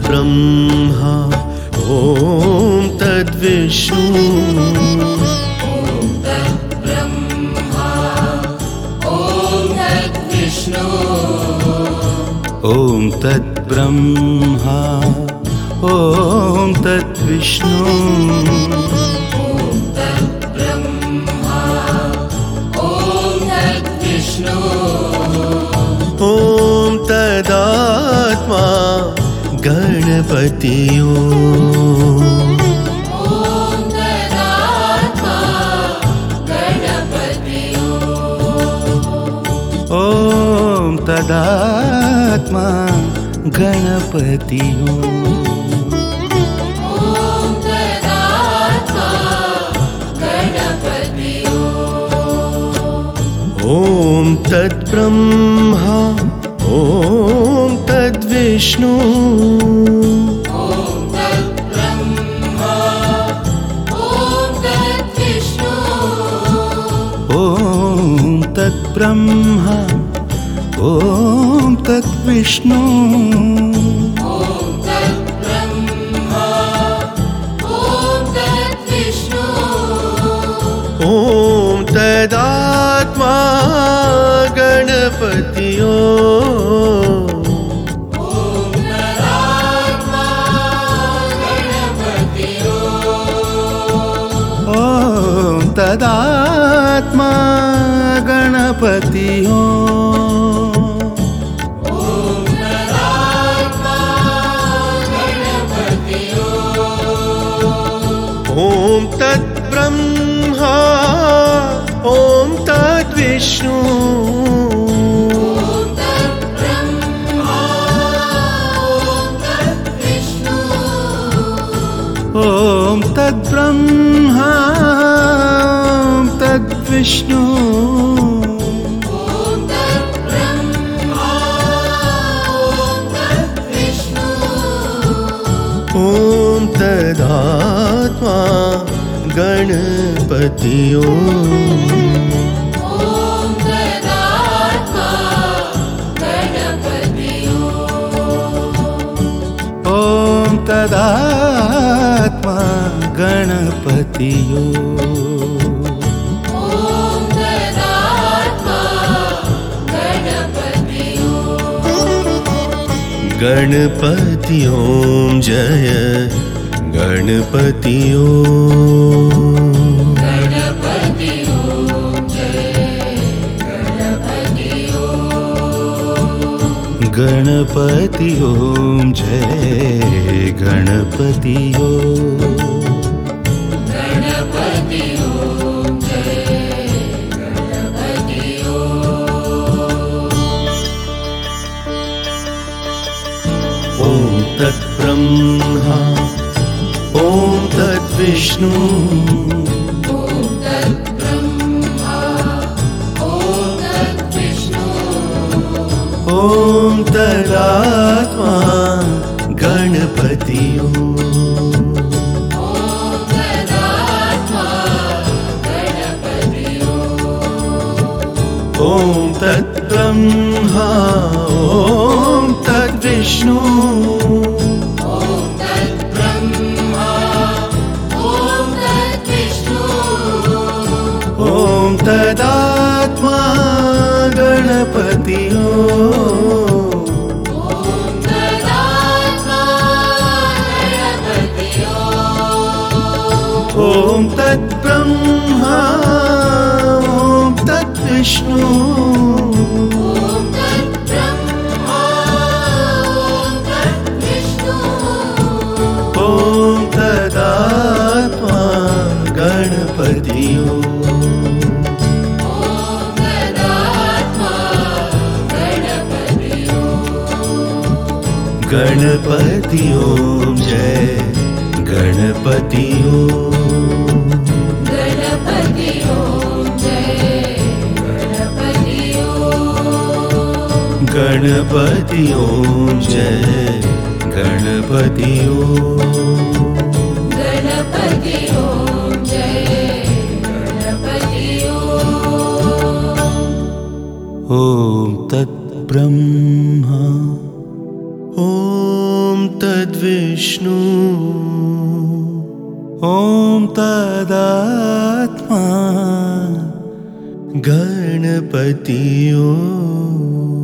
तद्ब्रह्मा ॐ तद्विष्णु ॐ तद्ब्रह्मा ॐ तद्विष्णु ॐ तदात्मा गणपति ॐ तदात्मा गणपति ॐ तद्ब्रह्मा ॐ तद्विष्णु ॐ तद्ब्रह्मा ॐ तद्विष्णु ॐ तदात्मा गणपति ॐ तदात्मा गणपति ॐ तद्ब्रह्मा ॐ तद्विष्णु ॐ तद्ब्रह्मा ॐ तद्विष्णु ॐ तदात्मा गणपति ॐ तदात्मा गणपति गणपति ॐ जय गणपति गणपति ॐ जय गणपति ॐ तद्ब्रह्मा ॐ तद्विष्णु ॐ तदात्मा गणपति ॐ तद्ब्रह्मा ॐ तद्विष्णु ॐ तदात्मा गणपति ॐ तद्ब्रह्मा ॐ तद्विष्णु ॐ तदात्मा गणपति गणपति ॐ जय गणपति गणपति ॐ जय गणपति ॐ तद्ब्रह्मा ॐ तद्विष्णु ॐ तदात्मा गणपति ॐ